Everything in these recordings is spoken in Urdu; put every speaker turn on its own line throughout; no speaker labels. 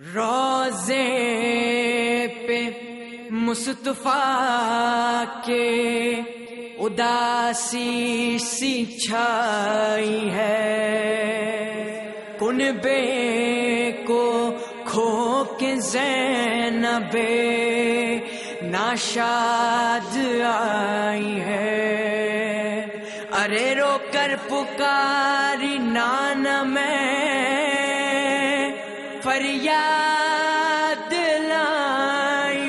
روضے پہ مصطفیٰ کے اداسی سی چھائی ہے، کنبے کو کھو کے زینب ناشاد آئی ہے، ارے رو کر پکاری نانا میں فریاد لائی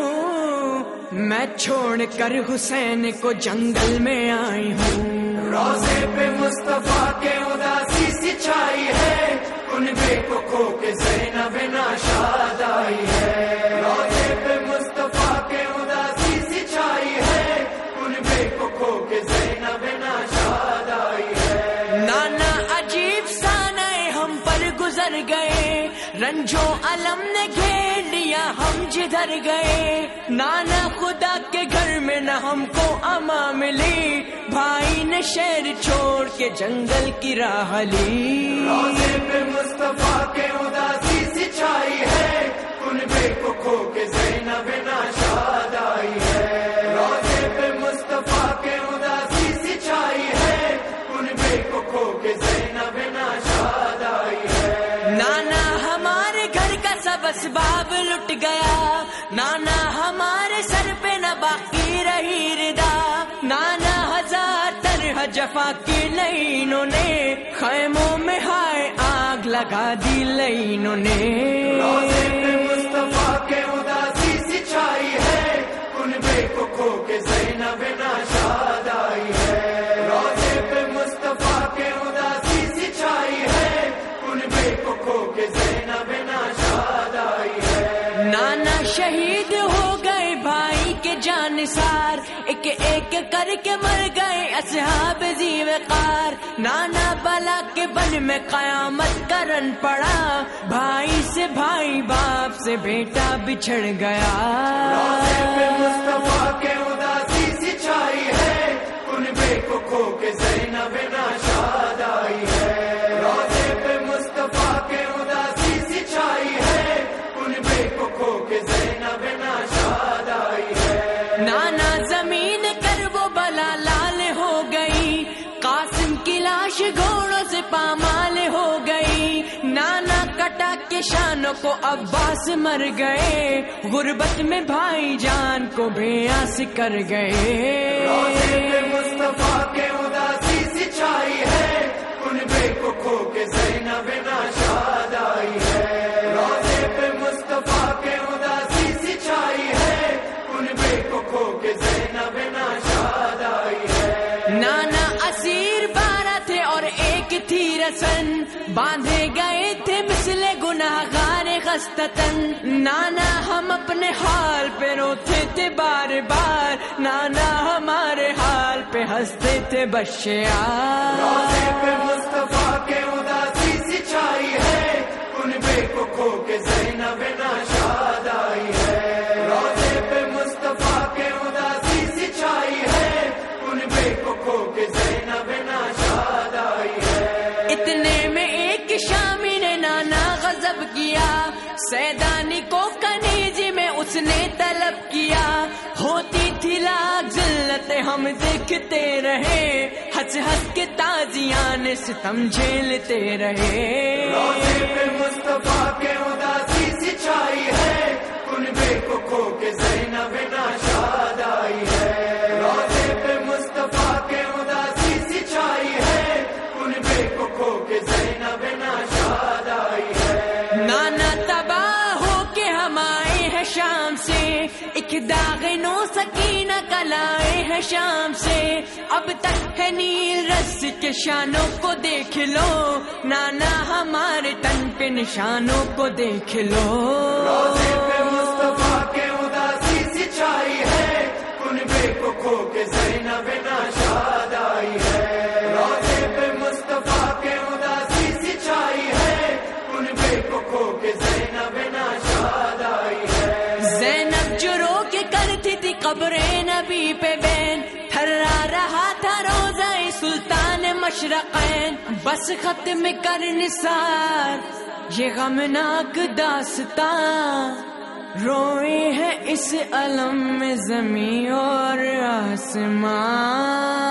ہوں، میں چھوڑ کر حسین کو جنگل میں آئی ہوں۔
روضے پہ مصطفیٰ کے اداسی سی چھائی ہے، کنبے کو کھو کے زینب ناشاد آئی ہے، روضے پہ مصطفیٰ کے اداسی سی چھائی ہے، کنبے کو کھو کے زینب ناشاد آئی ہے۔
نانا عجیب سانئے ہم پر گزر گئے، رنجو علم نے گھیر لیا ہم جدھر گئے، نانا خدا کے گھر میں نہ ہم کو اما ملی، بھائی نے شہر چھوڑ کے جنگل کی راہ لی۔
روضے پہ مصطفیٰ کے اداسی سی چھائی ہے، کنبے کو کھو کے زینب ناشاد آئی ہے، روضے پہ مصطفیٰ کے اداسی سی چھائی ہے، کنبے کو کھو کے زینب ناشاد آئی ہے۔
نانا ہمارے گھر کا سب اسباب لٹ گیا، نانا ہمارے سر پہ نہ باقی رہی ردا، نانا ہزار طرح جفا کی لائنوں نے خیموں میں ہائے آگ لگا دی لائنوں نے۔
روضے پہ مصطفیٰ کے اداسی سی چھائی ہے، کنبے کو کھو کے زینب ناشاد آئی ہے، روضے پہ مصطفیٰ کے اداسی سی چھائی ہے، کنبے کو کھو کے زینب ناشاد آئی ہے۔
نانا شہید ہو گئے بھائی کے جانثار، ایک ایک کر کے مر گئے اصحاب ذی وقار، نانا بلا کے بن میں قیامت کرن پڑا، بھائی سے بھائی باپ سے بیٹا بچھڑ گیا۔
روضے پہ مصطفیٰ کے اداسی سی چھائی ہے، کنبے کو کھو کے زینب ناشاد آئی ہے، روضے پہ مصطفیٰ کے اداسی سی چھائی ہے، کنبے کو کھو کے زینب ناشاد آئی ہے۔
نانا زمین کر وہ بلا لال ہو گئی، قاسم کی لاش گھوڑوں سے پامال ہو گئی، نانا کٹا کے شانوں کو عباس مر گئے، غربت میں بھائی جان کو بے آس کر گئے۔
روضے پہ مصطفیٰ کے اداسی سی چھائی ہے، کنبے کو کھو کے زینب ناشاد آئی ہے، روضے پہ مصطفیٰ کے اداسی سی چھائی ہے، کنبے کو کھو کے زینب ناشاد آئی ہے۔
نانا اسیر 12 تھے اور ایک تھی رسن، باندھے گئے تھے مثل گناہگار خستتن، نانا ہم اپنے حال پہ روتے تھے بار بار، نانا ہمارے حال پہ ہنستے تھے بشیار۔
روضے پہ مصطفیٰ کے اداسی سی چھائی ہے، کنبے کو کھو کے زینب ناشاد آئی ہے، روضے پہ مصطفیٰ کے اداسی سی چھائی ہے، کنبے کو کھو کے زینب ناشاد آئی ہے۔
اتنے میں ایک شامی نے نانا غضب کیا، سیدانی کو کنیزی میں اس نے طلب کیا، ہوتی تھی لاکھ ذلتیں ہم دیکھتے رہے، ہنس ہنس کے تازیان ستم جھیلتے رہے۔
روضے پہ مصطفیٰ کے اداسی سی چھائی ہے، کنبے کو کھو کے زینب ناشاد آئی ہے، روضے پہ مصطفیٰ کے اداسی سی چھائی ہے، کنبے کو کھو کے زینب ناشاد آئی ہے۔
نانا تباہ ہو کے ہم آئے ہیں شام سے، ایک داغ نو سکینہ کا لائے ہیں شام سے، اب تک ہے نیل رس کے شانوں کو دیکھ لو، نانا ہمارے تن پہ نشانوں کو دیکھ لو۔
روضے پہ مصطفیٰ کے اداسی سی چھائی ہے، کنبے کو کھو کے زینب ناشاد آئی ہے، روضے پہ مصطفیٰ کے اداسی سی چھائی ہے، کنبے کو کھو کے زینب ناشاد آئی ہے۔
زینب جو رو کے کرتی تھی قبر نبی پہ بین، تھرا رہا تھا روزہ سلطان مشرقین بس ختم کر نثار یہ غمناک داستان روئے ہیں اس علم میں زمین اور آسمان